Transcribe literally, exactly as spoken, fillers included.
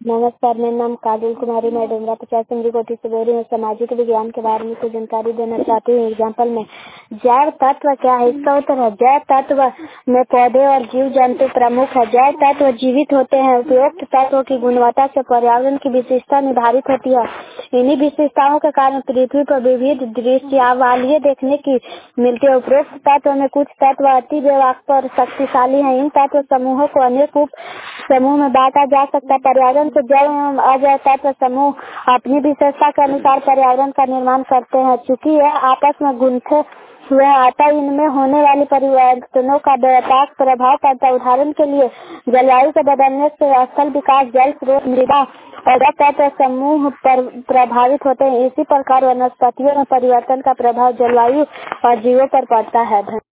नमस्कार, मेरा नाम काजल कुमारी, मैं डुमरा पचास चंद्री कोठी से बोल रही हूँ। सामाजिक विज्ञान के बारे में कुछ जानकारी देना चाहती हूँ। एग्जाम्पल में जैव तत्व क्या है, इसका उत्तर है जैव तत्व में पौधे और जीव जंतु प्रमुख है। जैव तत्व जीवित होते हैं। उपयुक्त तत्वों की गुणवत्ता से पर्यावरण की विशेषता निर्धारित होती है। इन्हीं विशेषताओं के कारण पृथ्वी पर विविध दृश्यावलियां देखने की मिलती है। उपरोक्त तत्व में कुछ तत्व अति व्यापक और शक्तिशाली हैं। इन तत्व समूहों को अनेक उप समूह में बांटा जा सकता है। पर्यावरण के जैव एवं अजैव तत्व समूह अपनी विशेषता के अनुसार पर्यावरण का निर्माण करते हैं। चूंकि यह आपस में गुंथे हुए हैं, अतः इनमें होने वाले परिवर्तनों का व्यापक प्रभाव पड़ता है। उदाहरण के लिए जलवायु के बदलने से स्थल विकास, जल स्रोत, मृदा और तत्व समूह पर प्रभावित होते हैं। इसी प्रकार वनस्पतियों में परिवर्तन का प्रभाव जलवायु और जीवों पर पड़ता है।